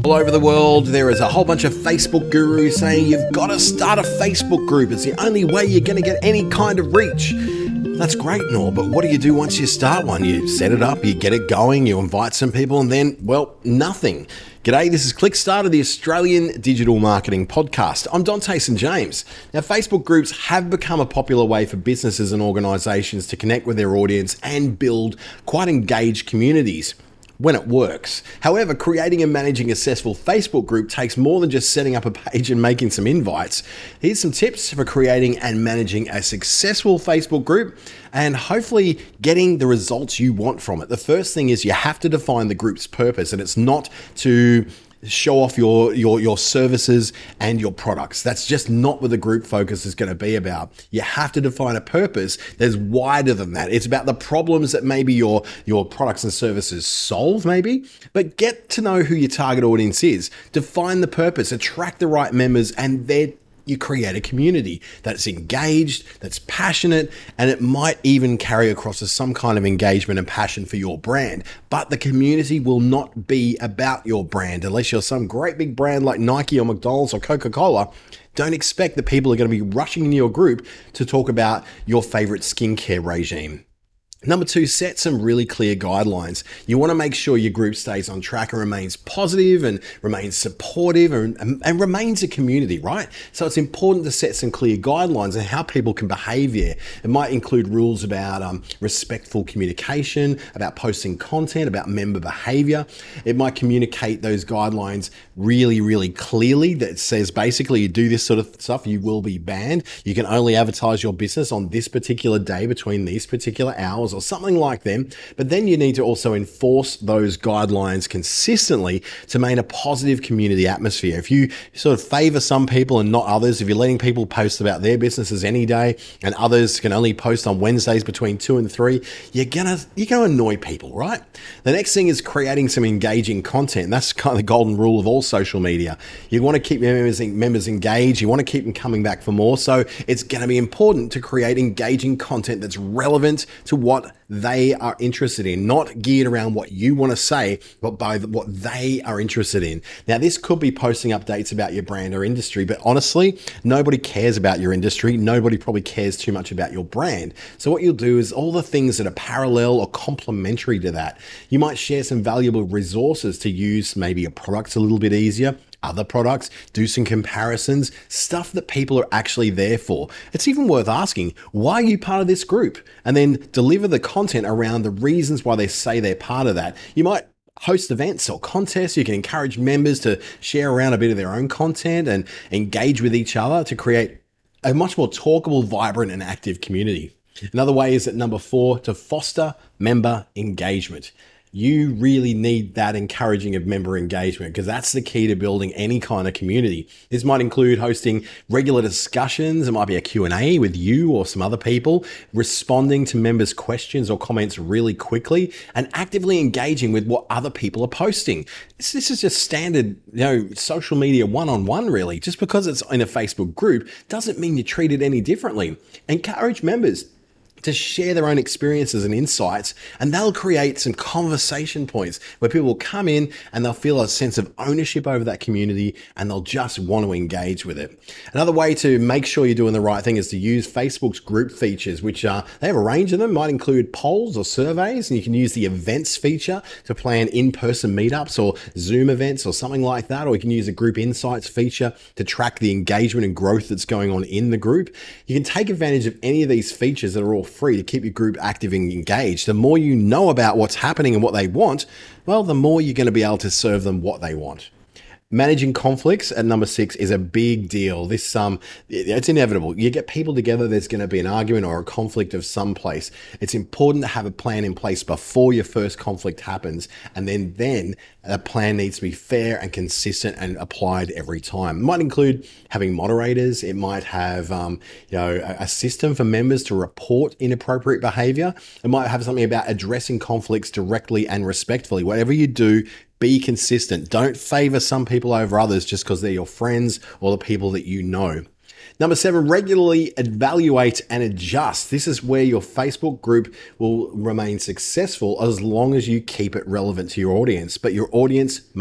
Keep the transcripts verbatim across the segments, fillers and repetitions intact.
All over the world, there is a whole bunch of Facebook gurus saying you've got to start a Facebook group. It's the only way you're going to get any kind of reach. That's great and all, but what do you do once you start one? You set it up, you get it going, you invite some people, and then, well, nothing. G'day, this is Clickstarter, the Australian Digital Marketing Podcast. I'm Dante Saint James. Now, Facebook groups have become a popular way for businesses and organisations to connect with their audience and build quite engaged communities when it works. However, creating and managing a successful Facebook group takes more than just setting up a page and making some invites. Here's some tips for creating and managing a successful Facebook group and hopefully getting the results you want from it. The first thing is you have to define the group's purpose, and it's not to show off your, your, your services and your products. That's just not what the group focus is going to be about. You have to define a purpose that's wider than that. It's about the problems that maybe your, your products and services solve maybe, but get to know who your target audience is. Define the purpose, attract the right members, and they're you create a community that's engaged, that's passionate, and it might even carry across to some kind of engagement and passion for your brand. But the community will not be about your brand unless you're some great big brand like Nike or McDonald's or Coca-Cola. Don't expect that people are going to be rushing into your group to talk about your favorite skincare regime. Number two, set some really clear guidelines. You want to make sure your group stays on track and remains positive and remains supportive and, and, and remains a community, right? So it's important to set some clear guidelines on how people can behave here. It might include rules about um, respectful communication, about posting content, about member behavior. It might communicate those guidelines really, really clearly that says basically you do this sort of stuff, you will be banned. You can only advertise your business on this particular day between these particular hours, or something like them. But then you need to also enforce those guidelines consistently to maintain a positive community atmosphere. If you sort of favor some people and not others, if you're letting people post about their businesses any day and others can only post on Wednesdays between two and three, you're gonna you're gonna annoy people, right? The next thing is creating some engaging content. That's kind of the golden rule of all social media. You want to keep your members members engaged. You want to keep them coming back for more. So it's going to be important to create engaging content that's relevant to what they are interested in, not geared around what you want to say, but by what they are interested in. Now, this could be posting updates about your brand or industry, but honestly, nobody cares about your industry. Nobody probably cares too much about your brand. So what you'll do is all the things that are parallel or complementary to that. You might share some valuable resources to use maybe your products a little bit easier, other products, do some comparisons, stuff that people are actually there for. It's even worth asking, why are you part of this group? And then deliver the content around the reasons why they say they're part of that. You might host events or contests. You can encourage members to share around a bit of their own content and engage with each other to create a much more talkable, vibrant, and active community. Another way is at number four, to foster member engagement. You really need that encouraging of member engagement because that's the key to building any kind of community. This might include hosting regular discussions. It might be a Q and A with you or some other people, responding to members' questions or comments really quickly, and actively engaging with what other people are posting. This, this is just standard, you know, social media one-on-one really. Just because it's in a Facebook group doesn't mean you treat it any differently. Encourage members to share their own experiences and insights, and they'll create some conversation points where people will come in and they'll feel a sense of ownership over that community and they'll just want to engage with it. Another way to make sure you're doing the right thing is to use Facebook's group features, which are, they have a range of them, might include polls or surveys, and you can use the events feature to plan in-person meetups or Zoom events or something like that, or you can use the group insights feature to track the engagement and growth that's going on in the group. You can take advantage of any of these features that are all free to keep your group active and engaged. The more you know about what's happening and what they want, well, the more you're going to be able to serve them what they want. Managing conflicts at number six is a big deal. This um, it's inevitable. You get people together, there's going to be an argument or a conflict of some place. It's important to have a plan in place before your first conflict happens, and then then a plan needs to be fair and consistent and applied every time. It might include having moderators. It might have um, you know a, a system for members to report inappropriate behavior. It might have something about addressing conflicts directly and respectfully. Whatever you do, be consistent. Don't favor some people over others just because they're your friends or the people that you know. Number seven, regularly evaluate and adjust. This is where your Facebook group will remain successful as long as you keep it relevant to your audience, but your audience may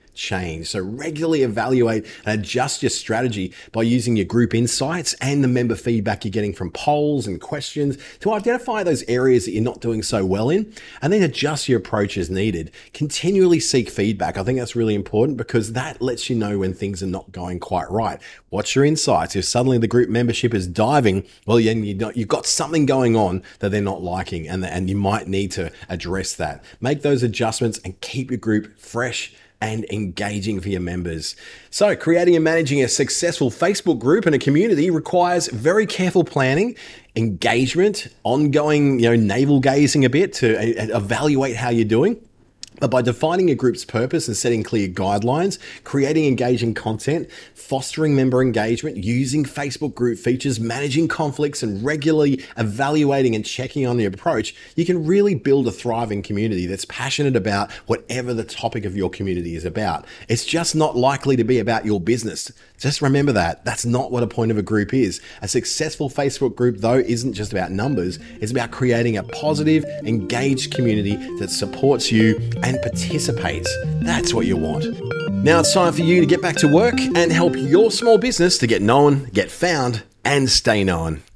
change. So regularly evaluate and adjust your strategy by using your group insights and the member feedback you're getting from polls and questions to identify those areas that you're not doing so well in, and then adjust your approach as needed. Continually seek feedback. I think that's really important because that lets you know when things are not going quite right. What's your insights? If suddenly the group membership is diving, well, then you know, you've got something going on that they're not liking, and, and you might need to address that. Make those adjustments and keep your group fresh and engaging for your members. So creating and managing a successful Facebook group and a community requires very careful planning, engagement, ongoing, you know, navel gazing a bit to evaluate how you're doing. But by defining a group's purpose and setting clear guidelines, creating engaging content, fostering member engagement, using Facebook group features, managing conflicts, and regularly evaluating and checking on the approach, you can really build a thriving community that's passionate about whatever the topic of your community is about. It's just not likely to be about your business. Just remember that. That's not what a point of a group is. A successful Facebook group, though, isn't just about numbers. It's about creating a positive, engaged community that supports you and participates. That's what you want. Now it's time for you to get back to work and help your small business to get known, get found, and stay known.